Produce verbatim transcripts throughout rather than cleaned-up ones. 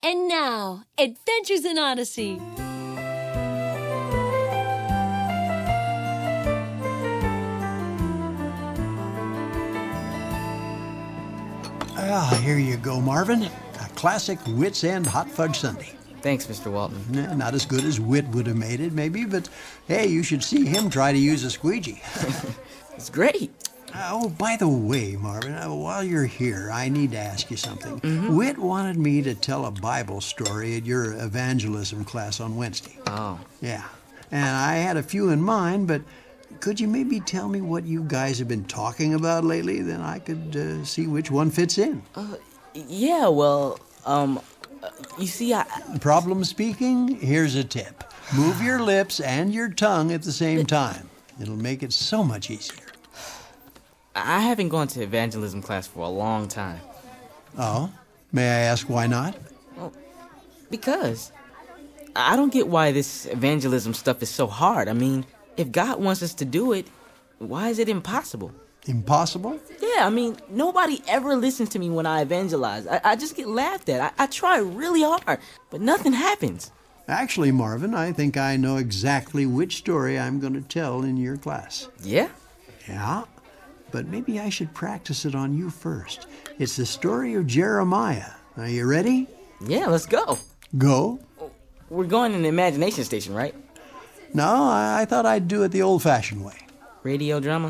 And now, Adventures in Odyssey. Ah, here you go, Marvin. A classic Wits End hot fudge sundae. Thanks, Mister Walton. Nah, not as good as Wit would have made it, maybe, but hey, you should see him try to use a squeegee. It's great. Oh, by the way, Marvin, uh, while you're here, I need to ask you something. Mm-hmm. Wit wanted me to tell a Bible story at your evangelism class on Wednesday. Oh. Yeah, and I had a few in mind, but could you maybe tell me what you guys have been talking about lately? Then I could uh, see which one fits in. Uh, yeah, well, um, uh, you see, I... Problem speaking? Here's a tip. Move your lips and your tongue at the same time. It'll make it so much easier. I haven't gone to evangelism class for a long time. Oh? May I ask why not? Well, because I don't get why this evangelism stuff is so hard. I mean, if God wants us to do it, why is it impossible? Impossible? Yeah, I mean, nobody ever listens to me when I evangelize. I, I just get laughed at. I, I try really hard, but nothing happens. Actually, Marvin, I think I know exactly which story I'm going to tell in your class. Yeah? Yeah, but maybe I should practice it on you first. It's the story of Jeremiah. Are you ready? Yeah, let's go. Go? We're going in the imagination station, right? No, I, I thought I'd do it the old-fashioned way. Radio drama?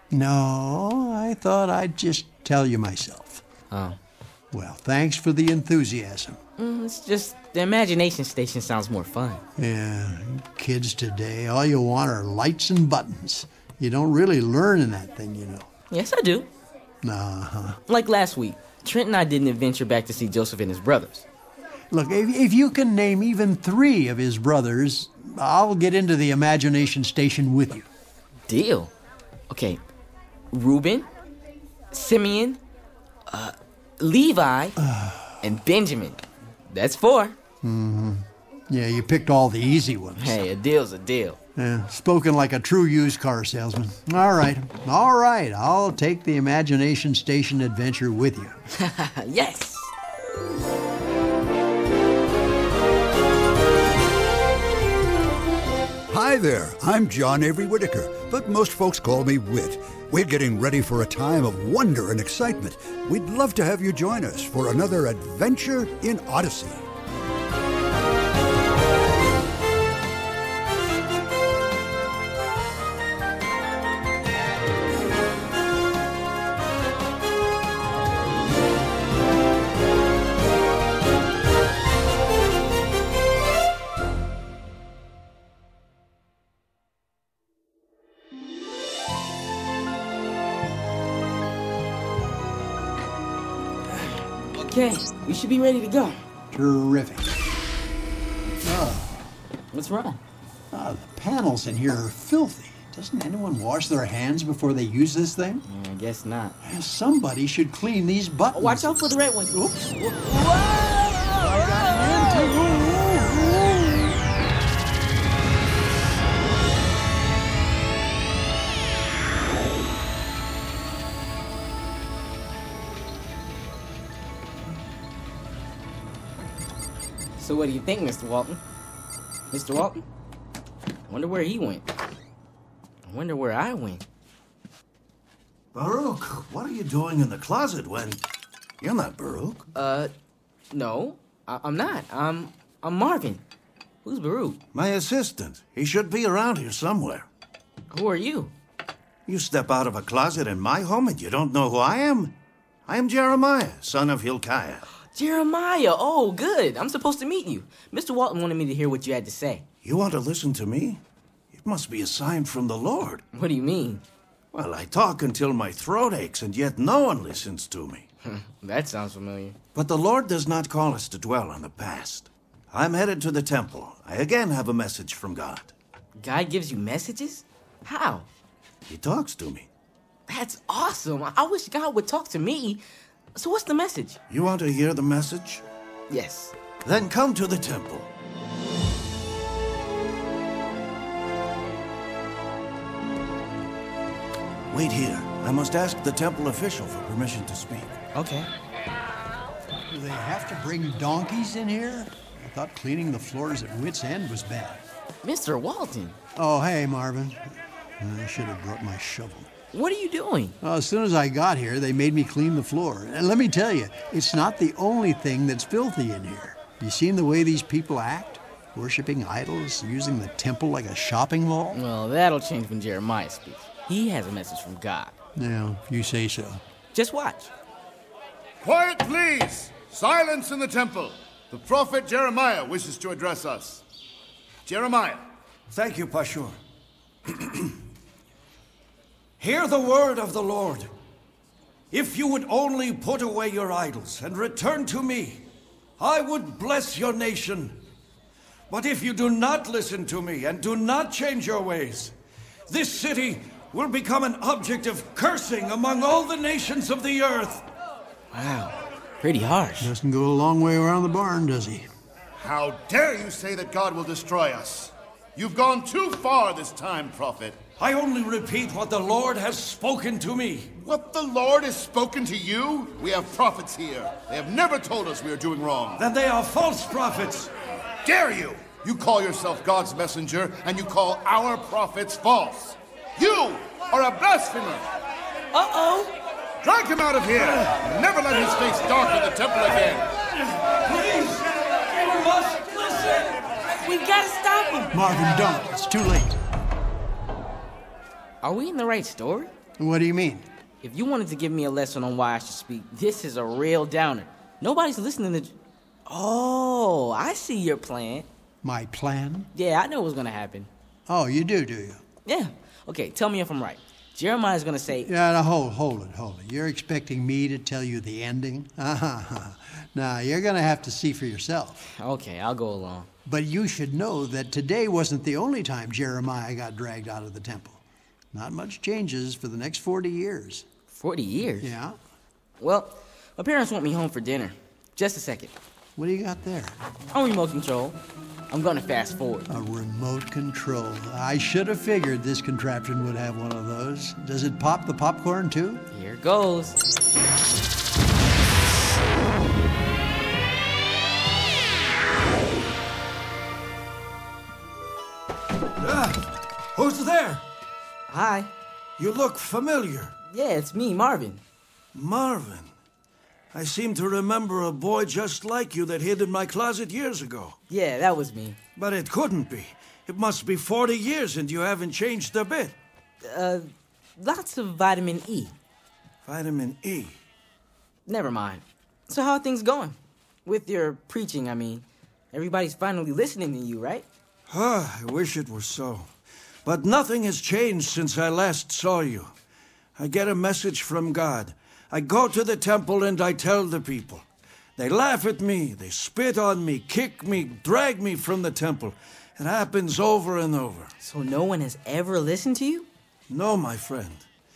No, I thought I'd just tell you myself. Oh. Well, thanks for the enthusiasm. Mm, it's just the imagination station sounds more fun. Yeah, kids today, all you want are lights and buttons. You don't really learn in that thing, you know. Yes, I do. Uh-huh. Like last week, Trent and I did an adventure back to see Joseph and his brothers. Look, if, if you can name even three of his brothers, I'll get into the imagination station with you. Deal. Okay, Reuben, Simeon, uh, Levi, and Benjamin. That's four. Mm-hmm. Yeah, you picked all the easy ones. Hey, a deal's a deal. Yeah, spoken like a true used car salesman. All right, all right, I'll take the imagination station adventure with you. Yes! Hi there, I'm John Avery Whitaker, but most folks call me Whit. We're getting ready for a time of wonder and excitement. We'd love to have you join us for another adventure in Odyssey. Okay, we should be ready to go. Terrific. Oh, What's wrong? oh, the panels in here are filthy. Doesn't anyone wash their hands before they use this thing? I guess not. Somebody should clean these buttons. Watch out for the red one. Oops. So what do you think, Mister Walton? Mister Walton? I wonder where he went. I wonder where I went. Baruch, what are you doing in the closet when... You're not Baruch. Uh, no, I- I'm not. I'm I'm Marvin. Who's Baruch? My assistant. He should be around here somewhere. Who are you? You step out of a closet in my home and you don't know who I am? I am Jeremiah, son of Hilkiah. Jeremiah. Oh, good. I'm supposed to meet you. Mister Walton wanted me to hear what you had to say. You want to listen to me? It must be a sign from the Lord. What do you mean? Well, I talk until my throat aches, and yet no one listens to me. That sounds familiar. But the Lord does not call us to dwell on the past. I'm headed to the temple. I again have a message from God. God gives you messages? How? He talks to me. That's awesome. I wish God would talk to me. So what's the message? You want to hear the message? Yes. Then come to the temple. Wait here. I must ask the temple official for permission to speak. Okay. Do they have to bring donkeys in here? I thought cleaning the floors at Wit's End was bad. Mister Walton, Oh, hey, Marvin. I should have brought my shovel. what are you doing? Well, as soon as I got here, they made me clean the floor. And let me tell you, it's not the only thing that's filthy in here. You seen the way these people act? Worshipping idols, using the temple like a shopping mall? Well, that'll change when Jeremiah speaks. He has a message from God. Yeah, if you say so. Just watch. Quiet, please! Silence in the temple. The prophet Jeremiah wishes to address us. Jeremiah. Thank you, Pashur. Hear the word of the Lord. If you would only put away your idols and return to me, I would bless your nation. But if you do not listen to me and do not change your ways, this city will become an object of cursing among all the nations of the earth. Wow, pretty harsh. Doesn't go a long way around the barn, does he? How dare you say that God will destroy us? You've gone too far this time, prophet. I only repeat what the Lord has spoken to me. What the Lord has spoken to you? We have prophets here. They have never told us we are doing wrong. That they are false prophets. Dare you! You call yourself God's messenger, and you call our prophets false. You are a blasphemer! Uh-oh! Drag him out of here! And never let his face darken the temple again! Please, you must listen. We gotta stop him! Marvin, don't. It's too late. Are we in the right story? What do you mean? If you wanted to give me a lesson on why I should speak, this is a real downer. Nobody's listening to... Oh, I see your plan. My plan? Yeah, I know what's gonna happen. Oh, you do, do you? Yeah. Okay, tell me if I'm right. Jeremiah's gonna say... Yeah, now hold, hold it, hold it. You're expecting me to tell you the ending? Uh-huh. Now, you're going to have to see for yourself. Okay, I'll go along. But you should know that today wasn't the only time Jeremiah got dragged out of the temple. Not much changes for the next forty years. Forty years? Yeah? Well, my parents want me home for dinner. Just a second. What do you got there? On remote control. I'm gonna fast forward. A remote control. I should have figured this contraption would have one of those. Does it pop the popcorn, too? Here goes. Ah, who's there? Hi. You look familiar. Yeah, it's me, Marvin. Marvin. I seem to remember a boy just like you that hid in my closet years ago. Yeah, that was me. But it couldn't be. It must be forty years and you haven't changed a bit. Uh, lots of vitamin E. Vitamin E. Never mind. So how are things going? With your preaching, I mean. Everybody's finally listening to you, right? Ah, I wish it were so. But nothing has changed since I last saw you. I get a message from God. I go to the temple and I tell the people. They laugh at me, they spit on me, kick me, drag me from the temple. It happens over and over. So no one has ever listened to you? No, my friend.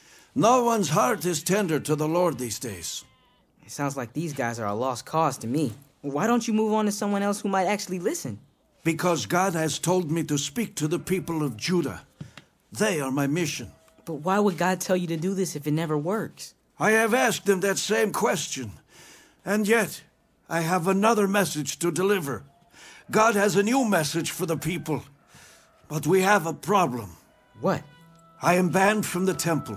No one's heart is tender to the Lord these days. It sounds like these guys are a lost cause to me. Why don't you move on to someone else who might actually listen? Because God has told me to speak to the people of Judah. They are my mission. But why would God tell you to do this if it never works? I have asked him that same question. And yet, I have another message to deliver. God has a new message for the people. But we have a problem. What? I am banned from the temple.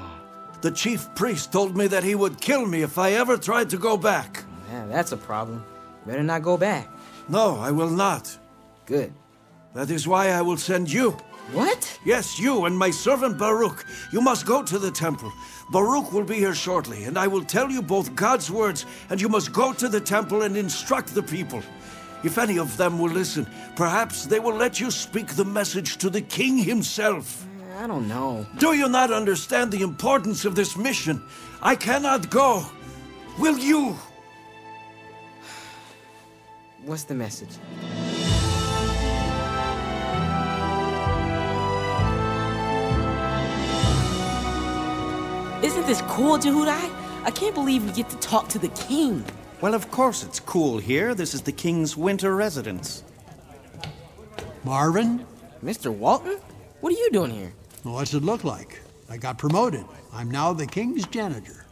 The chief priest told me that he would kill me if I ever tried to go back. Yeah, that's a problem. Better not go back. No, I will not. Good. That is why I will send you. What? Yes, you and my servant Baruch. You must go to the temple. Baruch will be here shortly, and I will tell you both God's words, and you must go to the temple and instruct the people. If any of them will listen, perhaps they will let you speak the message to the king himself. I don't know. Do you not understand the importance of this mission? I cannot go. Will you? What's the message? Isn't this cool, Jehudai? I can't believe we get to talk to the king. Well, of course it's cool here. This is the king's winter residence. Marvin? Mister Walton? What are you doing here? Well, what's it look like? I got promoted. I'm now the king's janitor.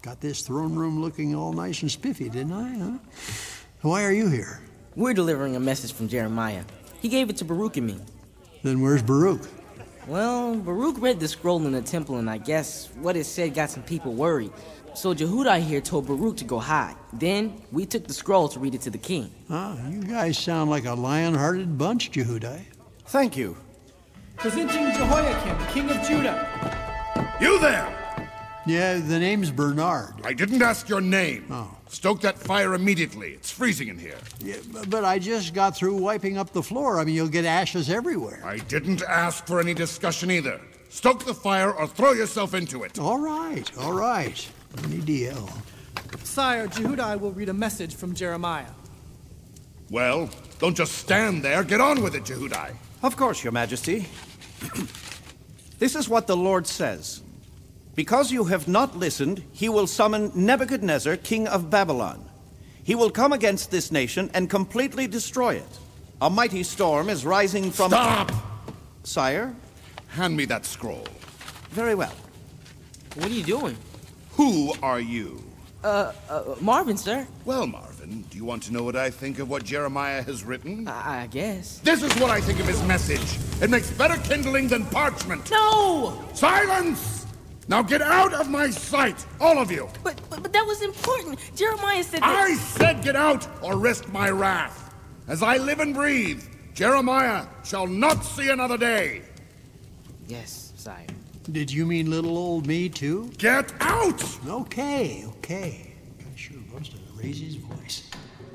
Got this throne room looking all nice and spiffy, didn't I, huh? Why are you here? We're delivering a message from Jeremiah. He gave it to Baruch and me. Then where's Baruch? Well, Baruch read the scroll in the temple, and I guess what it said got some people worried. So Jehudai here told Baruch to go hide. Then we took the scroll to read it to the king. Ah, you guys sound like a lion-hearted bunch, Jehudai. Thank you. Presenting Jehoiakim, king of Judah. You there! Yeah, the name's Bernard. I didn't ask your name. Oh. Stoke that fire immediately. It's freezing in here. Yeah, but I just got through wiping up the floor. I mean, you'll get ashes everywhere. I didn't ask for any discussion either. Stoke the fire or throw yourself into it. All right, all right. Any deal. Sire, Jehudai will read a message from Jeremiah. Well, don't just stand there. Get on with it, Jehudai. Of course, Your Majesty. This is what the Lord says. Because you have not listened, he will summon Nebuchadnezzar, king of Babylon. He will come against this nation and completely destroy it. A mighty storm is rising from... Stop! Sire? Hand me that scroll. Very well. What are you doing? Who are you? Uh, uh, Marvin, sir. Well, Marvin, do you want to know what I think of what Jeremiah has written? I, I guess. This is what I think of his message. It makes better kindling than parchment. No! Silence! Now get out of my sight, all of you! But, but, but that was important. Jeremiah said that... I said get out or risk my wrath. As I live and breathe, Jeremiah shall not see another day. Yes, sire. Did you mean little old me, too? Get out! Okay, okay. Guy sure loves to raise his voice.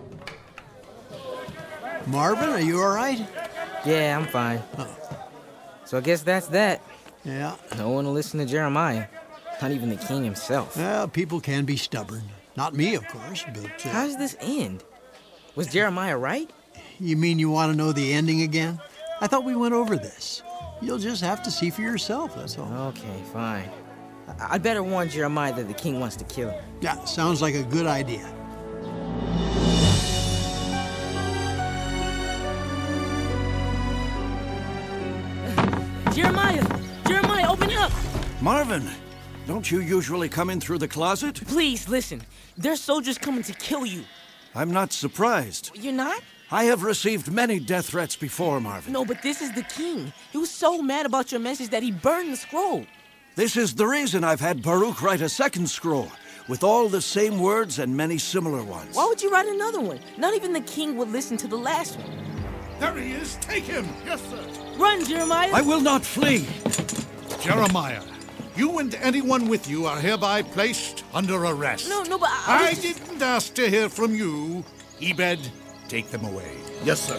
Marvin, are you all right? Yeah, I'm fine. Oh. So I guess that's that. Yeah. No one will listen to Jeremiah. Not even the king himself. Well, people can be stubborn. Not me, of course, but... Uh, How does this end? Was Jeremiah right? You mean you want to know the ending again? I thought we went over this. You'll just have to see for yourself, that's all. Okay, fine. I- I'd better warn Jeremiah that the king wants to kill him. Yeah, sounds like a good idea. Jeremiah! Jeremiah, open up! Marvin, don't you usually come in through the closet? Please, listen. There's soldiers coming to kill you. I'm not surprised. You're not? I have received many death threats before, Marvin. No, but this is the king. He was so mad about your message that he burned the scroll. This is the reason I've had Baruch write a second scroll, with all the same words and many similar ones. Why would you write another one? Not even the king would listen to the last one. There he is! Take him! Yes, sir! Run, Jeremiah! I will not flee! Jeremiah, you and anyone with you are hereby placed under arrest. No, no, but I, I I was just... didn't ask to hear from you. Ebed, take them away. Yes, sir.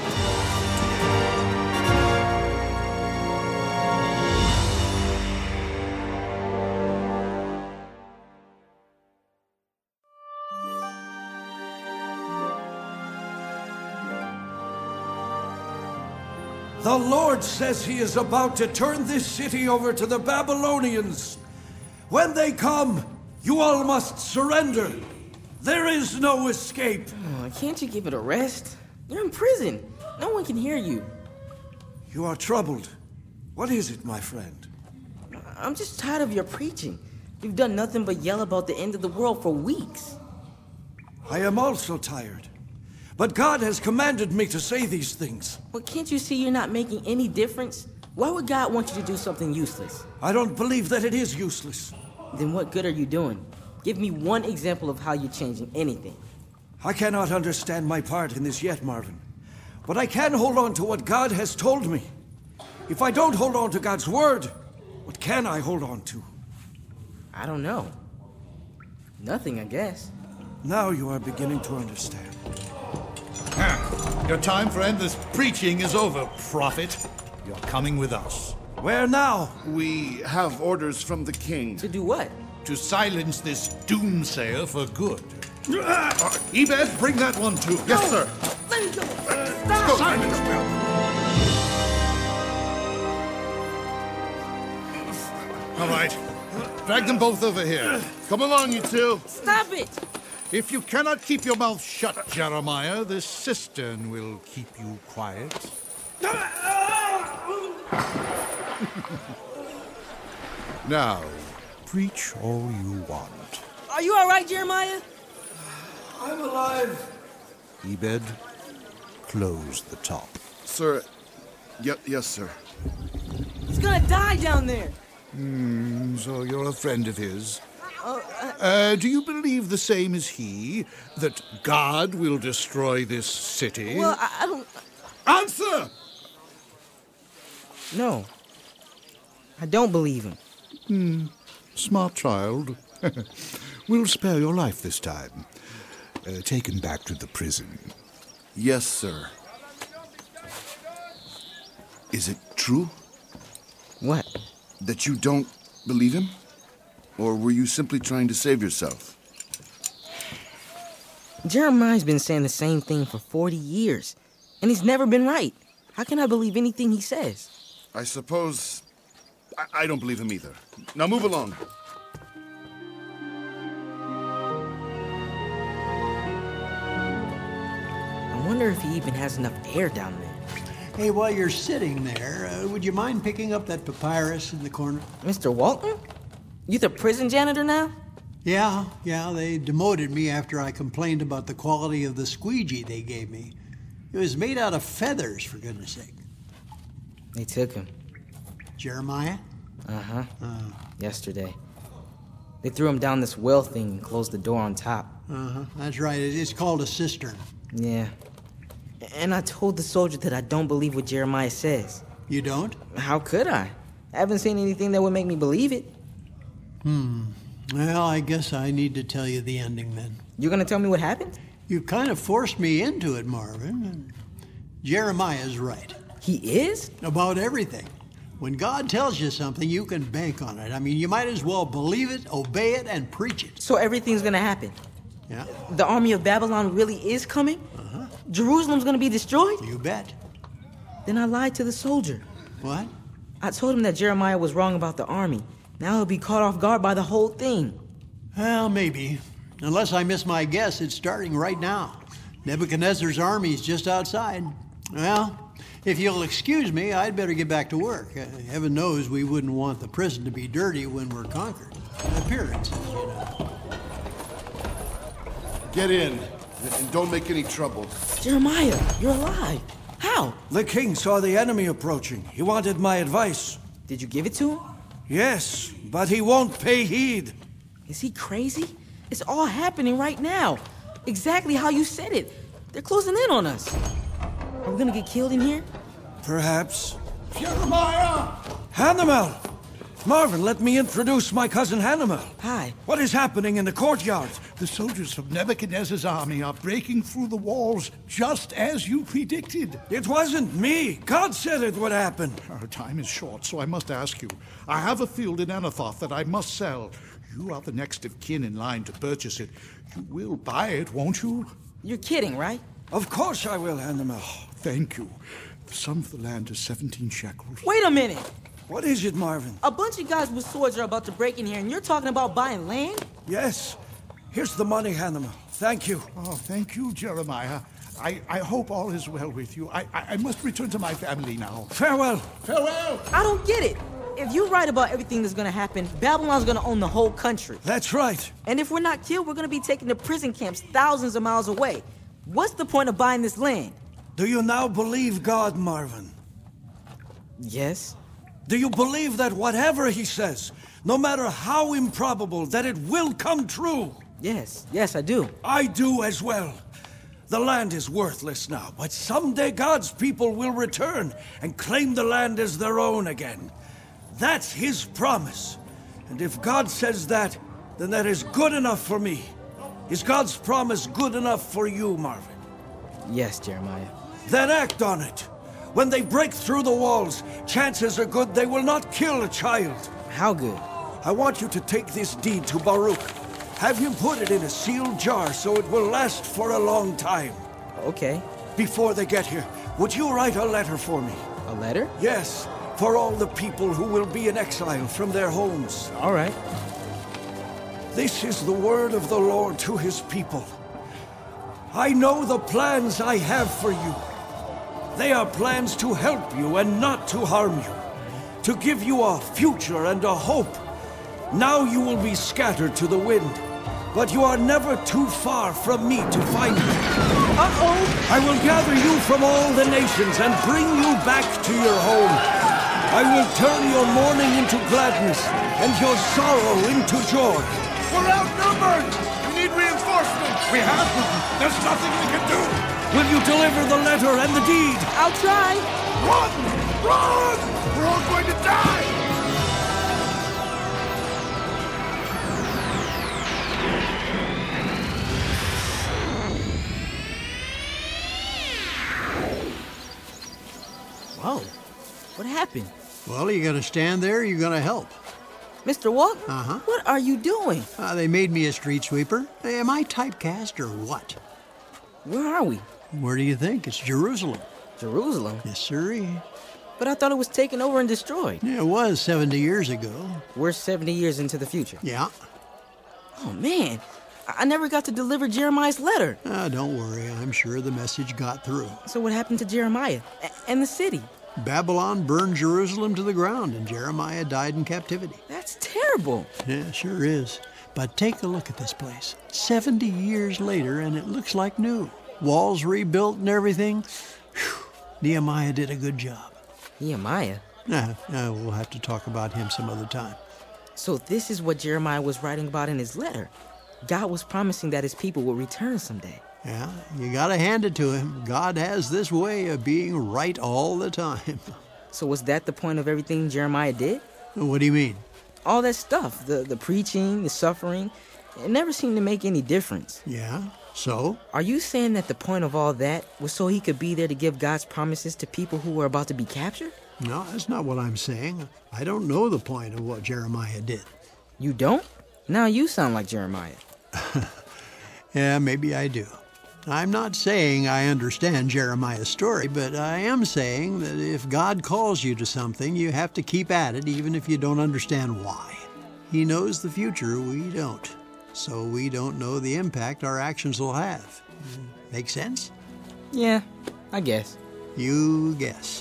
The Lord says he is about to turn this city over to the Babylonians. When they come, you all must surrender. There is no escape. Oh, can't you give it a rest? You're in prison. No one can hear you. You are troubled. What is it, my friend? I'm just tired of your preaching. You've done nothing but yell about the end of the world for weeks. I am also tired. But God has commanded me to say these things. But can't you see you're not making any difference? Why would God want you to do something useless? I don't believe that it is useless. Then what good are you doing? Give me one example of how you're changing anything. I cannot understand my part in this yet, Marvin. But I can hold on to what God has told me. If I don't hold on to God's word, what can I hold on to? I don't know. Nothing, I guess. Now you are beginning to understand. Your time for endless preaching is over, prophet. You're coming with us. Where now? We have orders from the king. To do what? To silence this doomsayer for good. Uh, Ebed, bring that one too. Yes, sir. Let me go! Let's go, Simon. All right. Drag them both over here. Come along, you two. Stop it! If you cannot keep your mouth shut, Jeremiah, this cistern will keep you quiet. Now, preach all you want. Are you all right, Jeremiah? I'm alive. Ebed, close the top. Sir, y- yes, sir. He's gonna die down there. Hmm, so you're a friend of his? Uh, uh, Uh, do you believe the same as he, that God will destroy this city? well, I, I don't... Answer! No. I don't believe him. Hmm, smart child. We'll spare your life this time. Uh, taken back to the prison. Yes, sir. Is it true What? that you don't believe him? Or were you simply trying to save yourself? Jeremiah's been saying the same thing for forty years, and he's never been right. How can I believe anything he says? I suppose I, I don't believe him either. Now move along. I wonder if he even has enough air down there. Hey, while you're sitting there, uh, would you mind picking up that papyrus in the corner? Mister Walton? You the prison janitor now? Yeah, yeah, they demoted me after I complained about the quality of the squeegee they gave me. It was made out of feathers, for goodness sake. They took him. Jeremiah? Uh-huh. Uh, Yesterday. They threw him down this well thing and closed the door on top. uh-huh, that's right. It- It's called a cistern. Yeah. And I told the soldier that I don't believe what Jeremiah says. You don't? How could I? I haven't seen anything that would make me believe it. Hmm. Well, I guess I need to tell you the ending then. You gonna tell me what happened? You kind of forced me into it, Marvin. Jeremiah's right. He is? About everything. When God tells you something, you can bank on it. I mean, you might as well believe it, obey it, and preach it. So everything's gonna happen. Yeah? The army of Babylon really is coming? Uh-huh. Jerusalem's gonna be destroyed? You bet. Then I lied to the soldier. What? I told him that Jeremiah was wrong about the army. Now he'll be caught off guard by the whole thing. Well, maybe. Unless I miss my guess, it's starting right now. Nebuchadnezzar's army's just outside. Well, if you'll excuse me, I'd better get back to work. Uh, heaven knows we wouldn't want the prison to be dirty when we're conquered. Appearances, you know. Get in, and don't make any trouble. Jeremiah, you're alive. How? The king saw the enemy approaching. He wanted my advice. Did you give it to him? Yes, but he won't pay heed. Is he crazy? It's all happening right now. Exactly how you said it. They're closing in on us. Are we gonna get killed in here? Perhaps. Jeremiah! Hanamel! Marvin, let me introduce my cousin Hanamel. Hi. What is happening in the courtyard? The soldiers of Nebuchadnezzar's army are breaking through the walls, just as you predicted. It wasn't me. God said it would happen. Our time is short, so I must ask you. I have a field in Anathoth that I must sell. You are the next of kin in line to purchase it. You will buy it, won't you? You're kidding, right? Of course I will, Hanamel. Thank you. The sum of the land is seventeen shekels. Wait a minute. What is it, Marvin? A bunch of guys with swords are about to break in here, and you're talking about buying land? Yes. Here's the money, Hanamel. Thank you. Oh, thank you, Jeremiah. I, I hope all is well with you. I, I, I must return to my family now. Farewell. Farewell! I don't get it. If you're right about everything that's gonna happen, Babylon's gonna own the whole country. That's right. And if we're not killed, we're gonna be taken to prison camps thousands of miles away. What's the point of buying this land? Do you now believe God, Marvin? Yes. Do you believe that whatever he says, no matter how improbable, that it will come true? Yes, yes, I do. I do as well. The land is worthless now, but someday God's people will return and claim the land as their own again. That's his promise. And if God says that, then that is good enough for me. Is God's promise good enough for you, Marvin? Yes, Jeremiah. Then act on it. When they break through the walls, chances are good they will not kill a child. How good? I want you to take this deed to Baruch. Have him put it in a sealed jar so it will last for a long time. Okay. Before they get here, would you write a letter for me? A letter? Yes, for all the people who will be in exile from their homes. All right. This is the word of the Lord to his people. I know the plans I have for you. They are plans to help you and not to harm you, to give you a future and a hope. Now you will be scattered to the wind, but you are never too far from me to find you. Uh-oh! I will gather you from all the nations and bring you back to your home. I will turn your mourning into gladness and your sorrow into joy. We're outnumbered! We need reinforcements! We have none. There's nothing we can do. Will you deliver the letter and the deed? I'll try. Run! Run! We're all going to die! Whoa. What happened? Well, you gonna stand there or you gonna help? Mister Walton? Uh-huh. What are you doing? Uh, they made me a street sweeper. Am I typecast or what? Where are we? Where do you think? It's Jerusalem. Jerusalem? Yes, sirree. But I thought it was taken over and destroyed. Yeah, it was seventy years ago. We're seventy years into the future. Yeah. Oh, man. I, I never got to deliver Jeremiah's letter. Ah, don't worry. I'm sure the message got through. So what happened to Jeremiah a- and the city? Babylon burned Jerusalem to the ground, and Jeremiah died in captivity. That's terrible. Yeah, sure is. But take a look at this place. seventy years later, and it looks like new. Walls rebuilt and everything. Whew. Nehemiah did a good job. Nehemiah? Nah, nah, we'll have to talk about him some other time. So this is what Jeremiah was writing about in his letter. God was promising that his people would return someday. Yeah, you gotta hand it to him. God has this way of being right all the time. So was that the point of everything Jeremiah did? What do you mean? All that stuff, the, the preaching, the suffering, it never seemed to make any difference. Yeah, so? Are you saying that the point of all that was so he could be there to give God's promises to people who were about to be captured? No, that's not what I'm saying. I don't know the point of what Jeremiah did. You don't? Now you sound like Jeremiah. Yeah, maybe I do. I'm not saying I understand Jeremiah's story, but I am saying that if God calls you to something, you have to keep at it even if you don't understand why. He knows the future, we don't. So we don't know the impact our actions will have. Make sense? Yeah, I guess. You guess.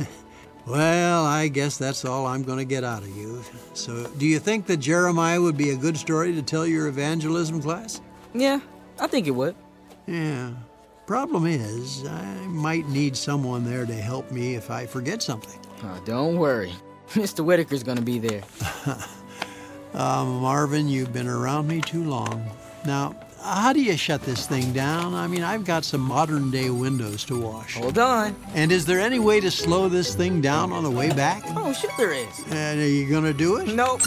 Well, I guess that's all I'm going to get out of you. So do you think that Jeremiah would be a good story to tell your evangelism class? Yeah, I think it would. Yeah. Problem is, I might need someone there to help me if I forget something. Oh, don't worry. Mister Whitaker's gonna be there. uh, Marvin, you've been around me too long. Now, how do you shut this thing down? I mean, I've got some modern-day windows to wash. Hold on. And is there any way to slow this thing down on the way back? Oh, sure there is. And are you gonna do it? Nope.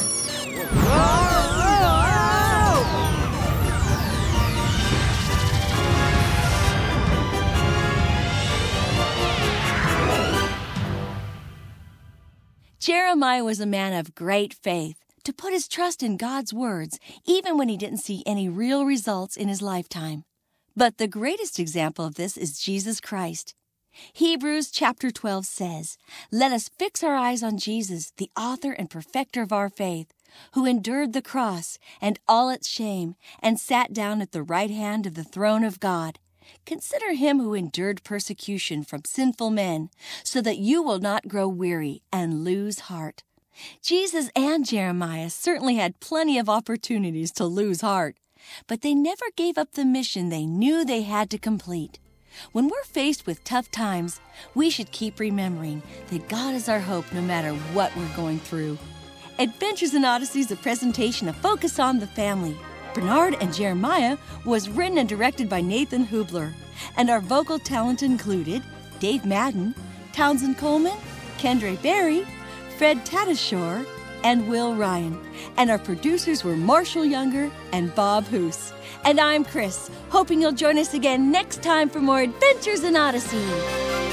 Jeremiah was a man of great faith, to put his trust in God's words, even when he didn't see any real results in his lifetime. But the greatest example of this is Jesus Christ. Hebrews chapter twelve says, "Let us fix our eyes on Jesus, the author and perfecter of our faith, who endured the cross and all its shame, and sat down at the right hand of the throne of God. Consider him who endured persecution from sinful men, so that you will not grow weary and lose heart." Jesus and Jeremiah certainly had plenty of opportunities to lose heart, but they never gave up the mission they knew they had to complete. When we're faced with tough times, we should keep remembering that God is our hope no matter what we're going through. Adventures in Odyssey is a presentation of Focus on the Family. Bernard and Jeremiah was written and directed by Nathan Hubler, and our vocal talent included Dave Madden, Townsend Coleman, Kendra Berry, Fred Tatasciore, and Will Ryan. And our producers were Marshall Younger and Bob Hoos. And I'm Chris, hoping you'll join us again next time for more Adventures in Odyssey.